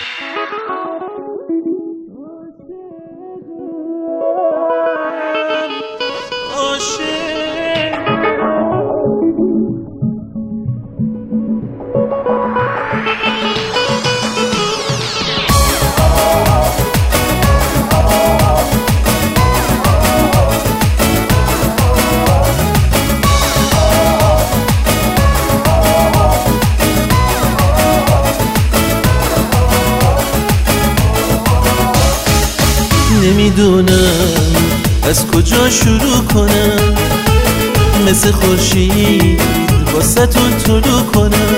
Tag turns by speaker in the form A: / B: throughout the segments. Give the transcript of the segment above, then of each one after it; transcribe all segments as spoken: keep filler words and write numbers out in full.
A: نمیدونم از کجا شروع کنم، مثل خورشید واسه تو طلوع کنم.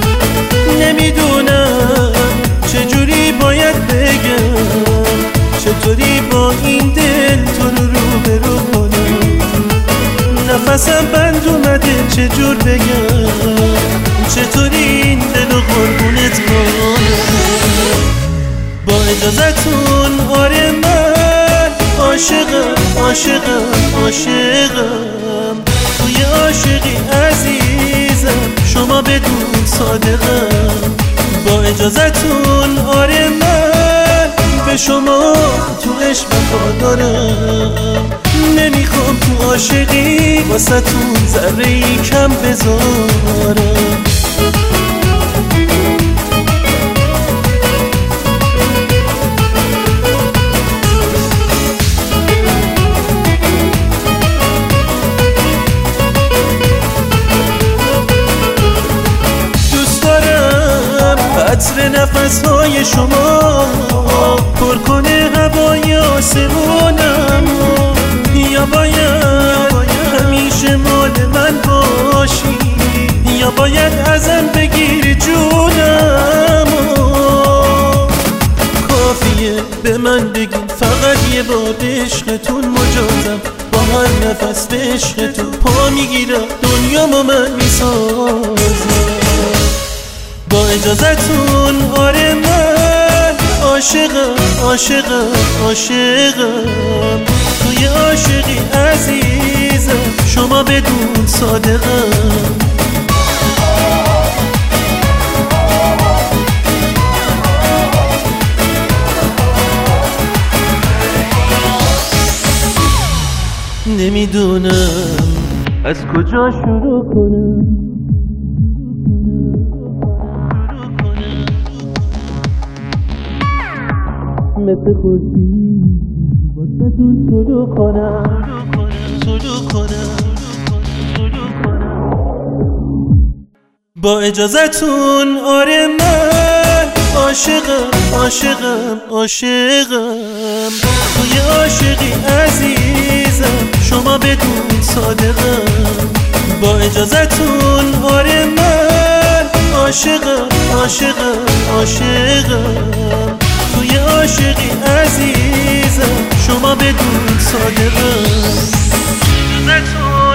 A: نمیدونم چجوری باید بگم، چطوری با این دل تو رو روبرو کنم. نفسم بند اومده چجور بگم، چطوری این دل و قربونت کنم. با اجازتون آره من عاشقم عاشقم عاشقم، توی عاشقی عزیزم شما بدون صادقم. با اجازتون آره من به شما تو عشق وفادارم. نمیخوام تو عاشقی واسه تون ذره‌ای کم بذارم. عطر نفس‌های شما پر کنه هوای آسمونم. یا باید همیشه مال من باشی، یا باید ازم بگیری جونم. کافیه به من بگین فقط یه بار عشقتون مجازم. با هر نفس به عشقتون پا میگیرم، دنیامو من میسازم. با اجازتون آره من عاشقم عاشقم عاشقم، توی عاشقی عزیزم شما بدون صادقم. نمیدونم از کجا شروع کنم، مثل خورشید واسه تون طلوع کنم طلوع کنم طلوع کنم. با اجازتون آره من عاشقم عاشقم عاشقم، توی عاشقی عزیزم شما بدون صادقم. با اجازتون آره من عاشقم عاشقم عاشقم، توی عاشقی عزیزم شما بدون صادقم.